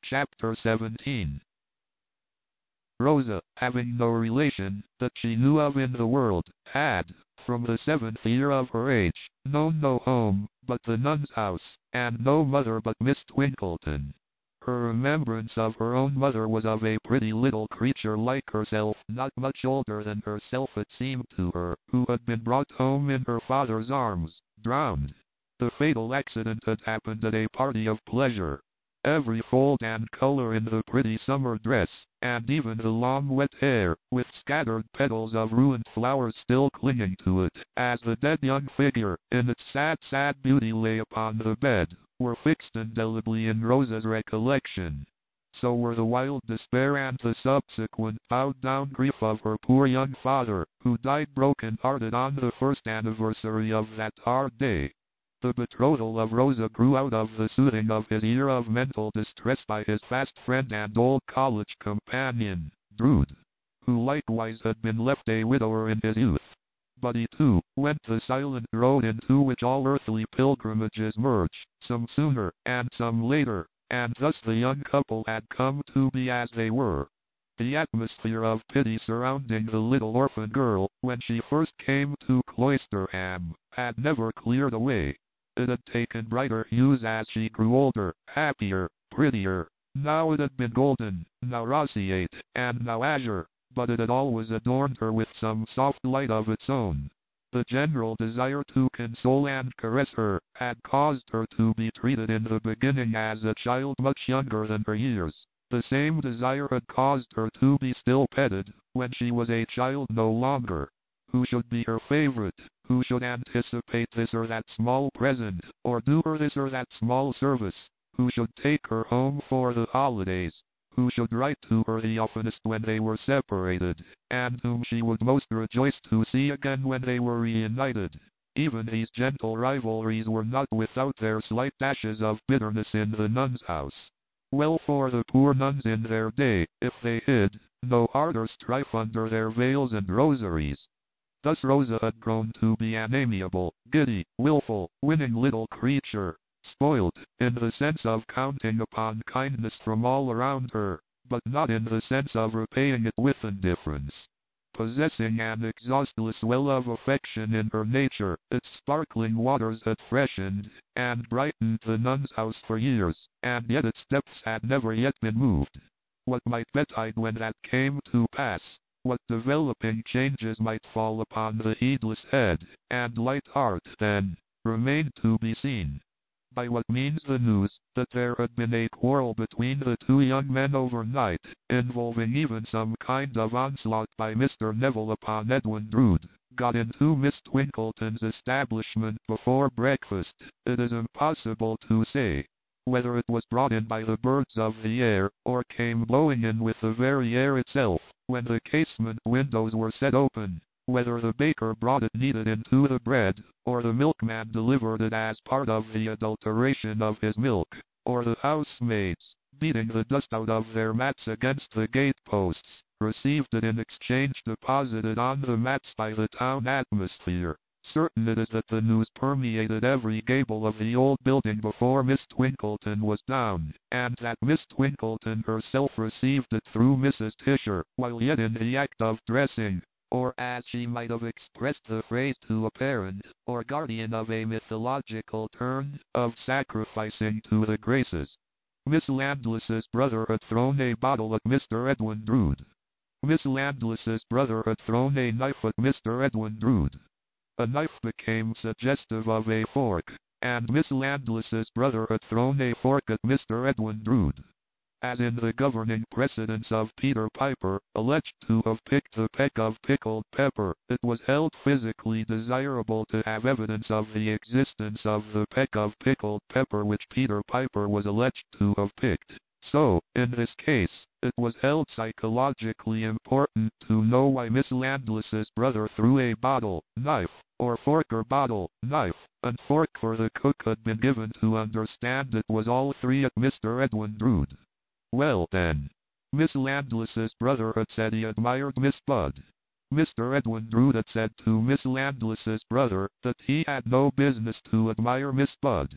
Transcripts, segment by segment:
Chapter 17. Rosa, having no relation that she knew of in the world, had, from the 7th year of her age, known no home but the nun's house, and no mother but Miss Twinkleton. Her remembrance of her own mother was of a pretty little creature like herself, not much older than herself it seemed to her, who had been brought home in her father's arms, drowned. The fatal accident had happened at a party of pleasure. Every fold and color in the pretty summer dress, and even the long wet hair, with scattered petals of ruined flowers still clinging to it, as the dead young figure, in its sad beauty lay upon the bed, were fixed indelibly in Rosa's recollection. So were the wild despair and the subsequent bowed-down grief of her poor young father, who died broken-hearted on the first anniversary of that hard day. The betrothal of Rosa grew out of the soothing of his year of mental distress by his fast friend and old college companion, Drood, who likewise had been left a widower in his youth. But he too went the silent road into which all earthly pilgrimages merge, some sooner and some later, and thus the young couple had come to be as they were. The atmosphere of pity surrounding the little orphan girl, when she first came to Cloisterham, had never cleared away. It had taken brighter hues as she grew older, happier, prettier. Now it had been golden, now roseate, and now azure, but it had always adorned her with some soft light of its own. The general desire to console and caress her had caused her to be treated in the beginning as a child much younger than her years. The same desire had caused her to be still petted, when she was a child no longer. Who should be her favorite, who should anticipate this or that small present, or do her this or that small service, who should take her home for the holidays, who should write to her the oftenest when they were separated, and whom she would most rejoice to see again when they were reunited. Even these gentle rivalries were not without their slight dashes of bitterness in the nun's house. Well for the poor nuns in their day, if they hid no harder strife under their veils and rosaries. Thus Rosa had grown to be an amiable, giddy, willful, winning little creature, spoiled, in the sense of counting upon kindness from all around her, but not in the sense of repaying it with indifference. Possessing an exhaustless well of affection in her nature, its sparkling waters had freshened and brightened the nun's house for years, and yet its depths had never yet been moved. What might betide when that came to pass? What developing changes might fall upon the heedless head and light heart then, remained to be seen. By what means the news that there had been a quarrel between the two young men overnight, involving even some kind of onslaught by Mr. Neville upon Edwin Drood, got into Miss Twinkleton's establishment before breakfast, it is impossible to say. Whether it was brought in by the birds of the air, or came blowing in with the very air itself, when the casement windows were set open, whether the baker brought it kneaded into the bread, or the milkman delivered it as part of the adulteration of his milk, or the housemaids, beating the dust out of their mats against the gate-posts, received it in exchange deposited on the mats by the town atmosphere. Certain it is that the news permeated every gable of the old building before Miss Twinkleton was down, and that Miss Twinkleton herself received it through Mrs. Tisher, while yet in the act of dressing, or as she might have expressed the phrase to a parent, or guardian of a mythological turn, of sacrificing to the Graces. Miss Landless's brother had thrown a bottle at Mr. Edwin Drood. Miss Landless's brother had thrown a knife at Mr. Edwin Drood. A knife became suggestive of a fork, and Miss Landless's brother had thrown a fork at Mr. Edwin Drood. As in the governing precedents of Peter Piper, alleged to have picked the peck of pickled pepper, it was held physically desirable to have evidence of the existence of the peck of pickled pepper which Peter Piper was alleged to have picked. So, in this case, it was held psychologically important to know why Miss Landless's brother threw a bottle, knife, or fork or bottle, knife, and fork for the cook had been given to understand it was all three at Mr. Edwin Drood. Well then, Miss Landless's brother had said he admired Miss Budd. Mr. Edwin Drood had said to Miss Landless's brother that he had no business to admire Miss Budd.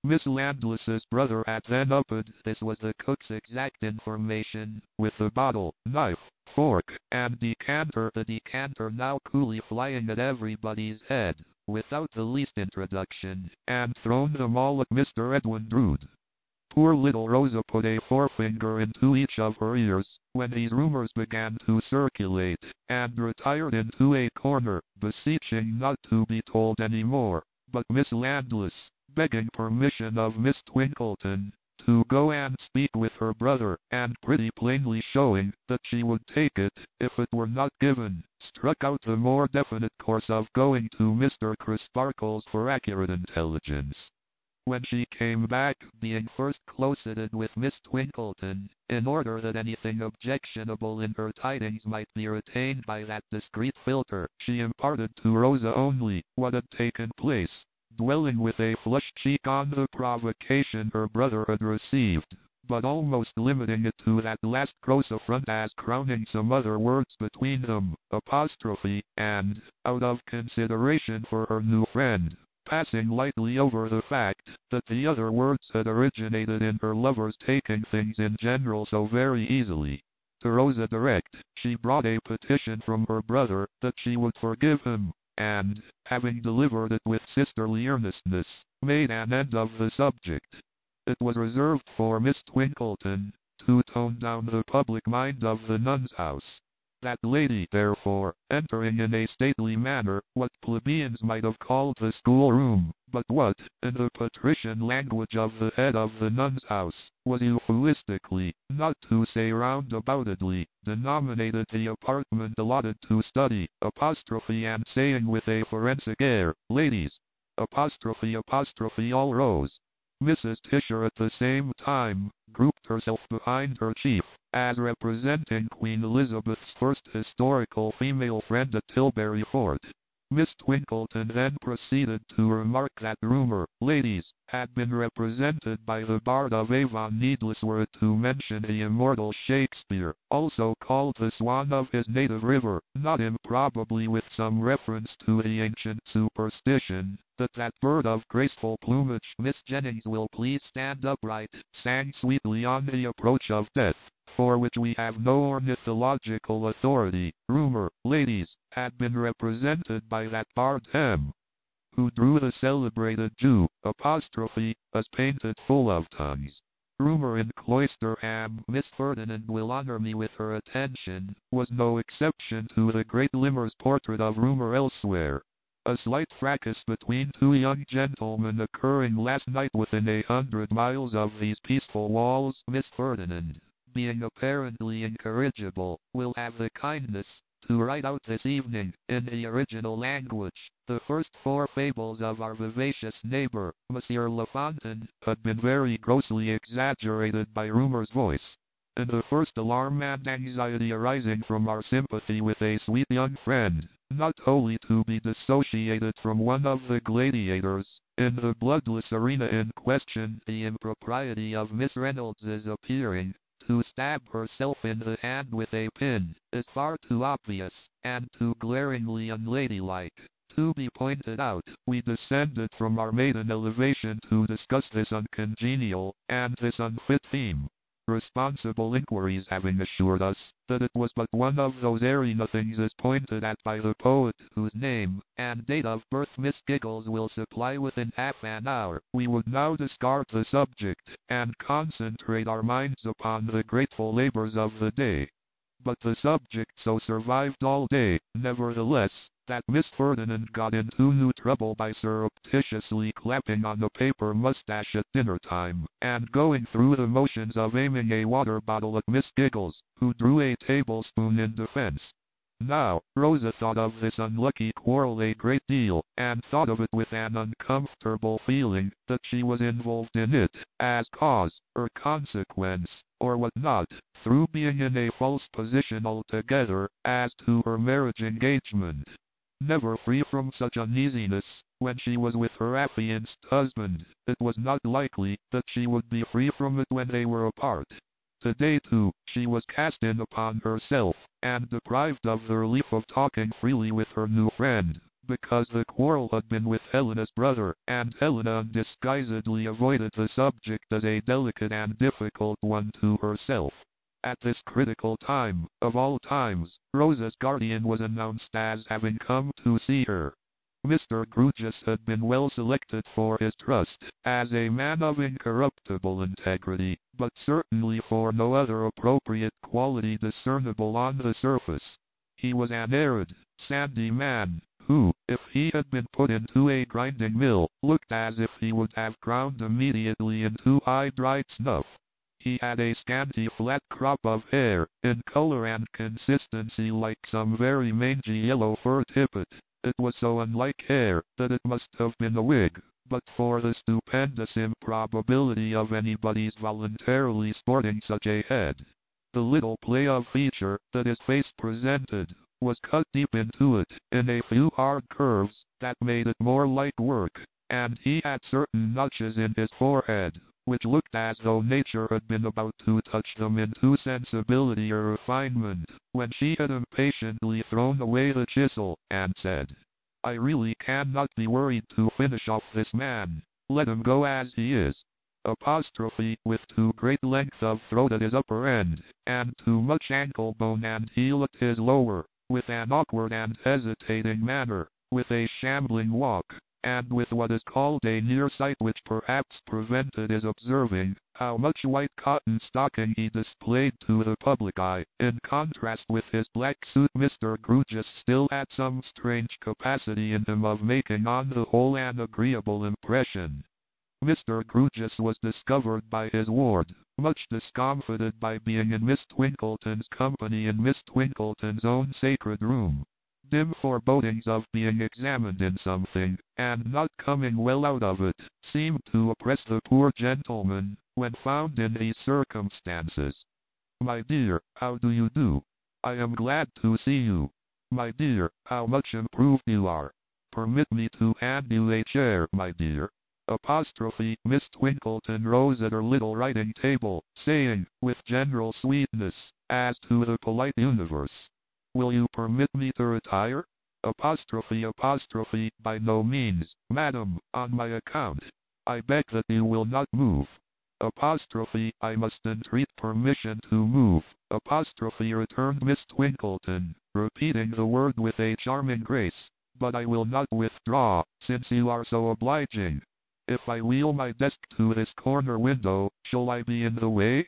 Miss Landless's brother had then upped, this was the cook's exact information, with the bottle, knife, fork, and decanter, the decanter now coolly flying at everybody's head, without the least introduction, and thrown them all at Mr. Edwin Drood. Poor little Rosa put a forefinger into each of her ears, when these rumors began to circulate, and retired into a corner, beseeching not to be told any more, but Miss Landless, begging permission of Miss Twinkleton, to go and speak with her brother, and pretty plainly showing that she would take it, if it were not given, struck out the more definite course of going to Mr. Crisparkle's for accurate intelligence. When she came back, being first closeted with Miss Twinkleton, in order that anything objectionable in her tidings might be retained by that discreet filter, she imparted to Rosa only what had taken place, dwelling with a flushed cheek on the provocation her brother had received, but almost limiting it to that last gross affront as crowning some other words between them, apostrophe, and, out of consideration for her new friend, passing lightly over the fact that the other words had originated in her lover's taking things in general so very easily. To Rosa direct, she brought a petition from her brother that she would forgive him, and, having delivered it with sisterly earnestness, made an end of the subject. It was reserved for Miss Twinkleton to tone down the public mind of the Nuns' House. That lady, therefore, entering in a stately manner, what plebeians might have called the schoolroom, but what, in the patrician language of the head of the Nuns' House, was euphuistically, not to say roundaboutedly, denominated the apartment allotted to study, apostrophe, and saying with a forensic air, "Ladies," apostrophe, all rose. Mrs. Tisher at the same time grouped herself behind her chief, as representing Queen Elizabeth's first historical female friend at Tilbury Fort. Miss Twinkleton then proceeded to remark that rumor, ladies, had been represented by the Bard of Avon, needless were it to mention the immortal Shakespeare, also called the Swan of his native river, not improbably with some reference to the ancient superstition, that bird of graceful plumage, Miss Jennings will please stand upright, sang sweetly on the approach of death, for which we have no ornithological authority. Rumor, ladies, had been represented by that bard M, who drew the celebrated Jew, apostrophe, as painted full of tongues. Rumor in Cloisterham, Miss Ferdinand will honor me with her attention, was no exception to the great limmer's portrait of rumor elsewhere. A slight fracas between two young gentlemen occurring last night within 100 miles of these peaceful walls, Miss Ferdinand, being apparently incorrigible, will have the kindness to write out this evening, in the original language, the first 4 fables of our vivacious neighbor, Monsieur Lafontaine, had been very grossly exaggerated by rumor's voice. In the first alarm and anxiety arising from our sympathy with a sweet young friend, not wholly to be dissociated from one of the gladiators, in the bloodless arena in question, the impropriety of Miss Reynolds's appearing to stab herself in the hand with a pin, is far too obvious, and too glaringly unladylike, to be pointed out. We descended from our maiden elevation to discuss this uncongenial, and this unfit theme. Responsible inquiries having assured us that it was but one of those airy nothings as pointed at by the poet, whose name and date of birth Miss Giggles will supply within half an hour, we would now discard the subject, and concentrate our minds upon the grateful labors of the day. But the subject so survived all day, nevertheless, that Miss Ferdinand got into new trouble by surreptitiously clapping on a paper mustache at dinner time, and going through the motions of aiming a water bottle at Miss Giggles, who drew a tablespoon in defense. Now, Rosa thought of this unlucky quarrel a great deal, and thought of it with an uncomfortable feeling that she was involved in it, as cause, or consequence, or what not, through being in a false position altogether, as to her marriage engagement. Never free from such uneasiness, when she was with her affianced husband, it was not likely that she would be free from it when they were apart. Today too, she was cast in upon herself, and deprived of the relief of talking freely with her new friend, because the quarrel had been with Helena's brother, and Helena undisguisedly avoided the subject as a delicate and difficult one to herself. At this critical time, of all times, Rosa's guardian was announced as having come to see her. Mr. Grewgious had been well selected for his trust, as a man of incorruptible integrity, but certainly for no other appropriate quality discernible on the surface. He was an arid, sandy man, who, if he had been put into a grinding mill, looked as if he would have ground immediately into high-dried snuff. He had a scanty flat crop of hair, in color and consistency like some very mangy yellow fur tippet. It was so unlike hair that it must have been a wig, but for the stupendous improbability of anybody's voluntarily sporting such a head. The little play of feature that his face presented was cut deep into it, in a few hard curves that made it more like work, and he had certain notches in his forehead, which looked as though nature had been about to touch them into sensibility or refinement, when she had impatiently thrown away the chisel, and said, "I really cannot be worried to finish off this man. Let him go as he is." Apostrophe, with too great length of throat at his upper end, and too much ankle bone and heel at his lower, with an awkward and hesitating manner, with a shambling walk, and with what is called a near sight which perhaps prevented his observing how much white cotton stocking he displayed to the public eye. In contrast with his black suit, Mr. Grewgious still had some strange capacity in him of making on the whole an agreeable impression. Mr. Grewgious was discovered by his ward, much discomfited by being in Miss Twinkleton's company in Miss Twinkleton's own sacred room. Dim forebodings of being examined in something, and not coming well out of it, seemed to oppress the poor gentleman, when found in these circumstances. "My dear, how do you do? I am glad to see you. My dear, how much improved you are. Permit me to hand you a chair, my dear." Apostrophe, Miss Twinkleton rose at her little writing table, saying, with general sweetness, as to the polite universe, "Will you permit me to retire?" Apostrophe, by no means, madam, on my account. I beg that you will not move. Apostrophe, I must entreat permission to move. Apostrophe, returned Miss Twinkleton, repeating the word with a charming grace, but I will not withdraw, since you are so obliging. If I wheel my desk to this corner window, shall I be in the way?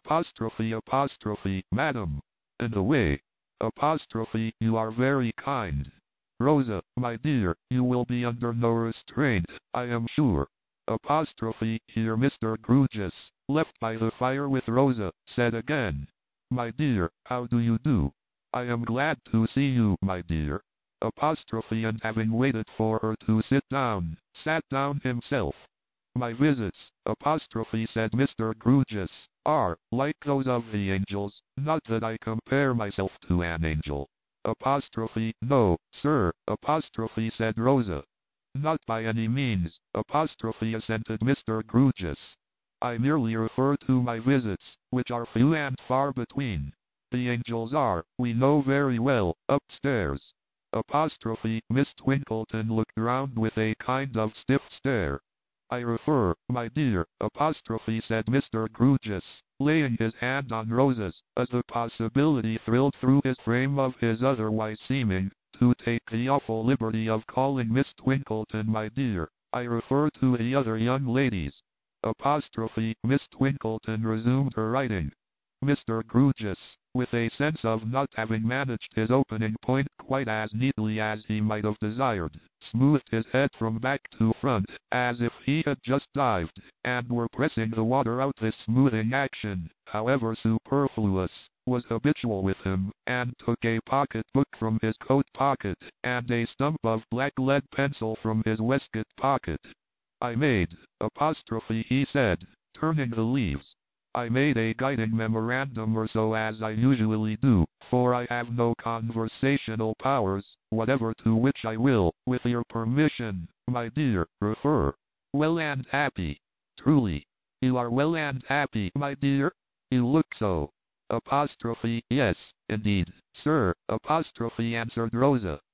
Apostrophe, madam. In the way. Apostrophe, you are very kind. Rosa, my dear, you will be under no restraint, I am sure. Apostrophe, here Mr. Grewgious, left by the fire with Rosa, said again, "My dear, how do you do? I am glad to see you, my dear." Apostrophe, and having waited for her to sit down, sat down himself. "My visits," apostrophe, said Mr. Grewgious, "are, like those of the angels, not that I compare myself to an angel." Apostrophe, "No, sir," apostrophe, said Rosa. "Not by any means," apostrophe, assented Mr. Grewgious. "I merely refer to my visits, which are few and far between. The angels are, we know very well, upstairs." Apostrophe, Miss Twinkleton looked round with a kind of stiff stare. "I refer, my dear," apostrophe, said Mr. Grewgious, laying his hand on Rosa's, as the possibility thrilled through his frame of his otherwise seeming to take the awful liberty of calling Miss Twinkleton my dear. "I refer to the other young ladies." Apostrophe, Miss Twinkleton resumed her writing. Mr. Grewgious, with a sense of not having managed his opening point quite as neatly as he might have desired, smoothed his head from back to front, as if he had just dived, and were pressing the water out. This smoothing action, however superfluous, was habitual with him, and took a pocket book from his coat pocket, and a stump of black lead pencil from his waistcoat pocket. "I made," apostrophe, he said, turning the leaves, "I made a guiding memorandum or so, as I usually do, for I have no conversational powers whatever, to which I will, with your permission, my dear, refer." "Well and happy. Truly. You are well and happy, my dear? You look so." Apostrophe, "Yes, indeed, sir," apostrophe, answered Rosa.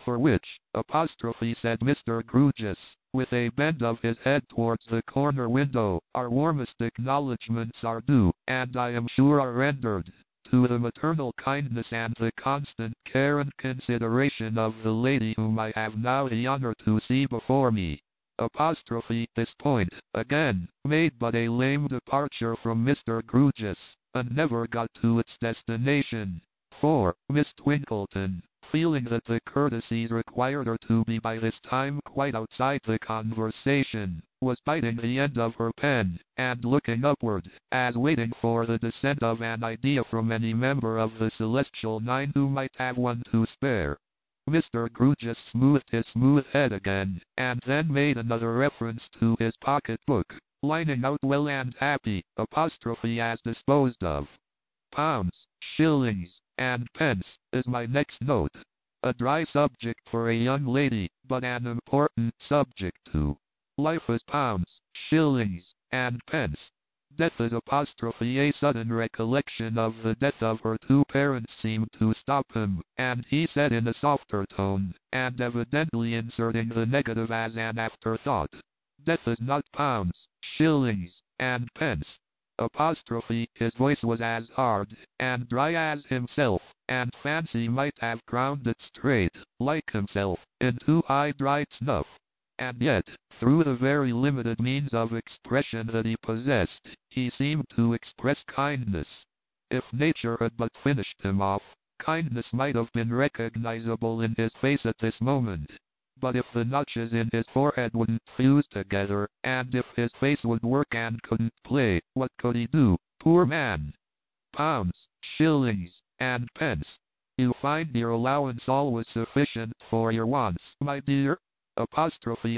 For which, apostrophe, said Mr. Grewgious, with a bend of his head towards the corner window, our warmest acknowledgments are due, and I am sure are rendered, to the maternal kindness and the constant care and consideration of the lady whom I have now the honor to see before me. Apostrophe, this point, again, made but a lame departure from Mr. Grewgious, and never got to its destination. For, Miss Twinkleton, feeling that the courtesies required her to be by this time quite outside the conversation, was biting the end of her pen, and looking upward, as waiting for the descent of an idea from any member of the Celestial Nine who might have one to spare. Mr. Grewgious smoothed his smooth head again, and then made another reference to his pocket-book, lining out well and happy, apostrophe, as disposed of. Pounds, shillings, and pence, is my next note. A dry subject for a young lady, but an important subject too. Life is pounds, shillings, and pence. Death is apostrophe. A sudden recollection of the death of her two parents seemed to stop him, and he said in a softer tone, and evidently inserting the negative as an afterthought, death is not pounds, shillings, and pence. Apostrophe. His voice was as hard and dry as himself, and fancy might have ground it straight, like himself, into high dried snuff. And yet, through the very limited means of expression that he possessed, he seemed to express kindness. If nature had but finished him off, kindness might have been recognizable in his face at this moment. But if the notches in his forehead wouldn't fuse together, and if his face would work and couldn't play, what could he do, poor man? Pounds, shillings, and pence. You find your allowance always sufficient for your wants, my dear? Apostrophe.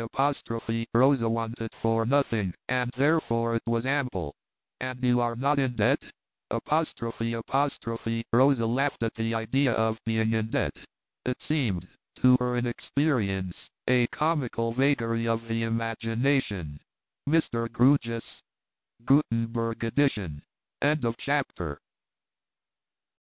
Rosa wanted for nothing, and therefore it was ample. And you are not in debt? Apostrophe. Rosa laughed at the idea of being in debt. It seemed, to her inexperience, a comical vagary of the imagination. Mr. Grewgious. Gutenberg edition. End of chapter.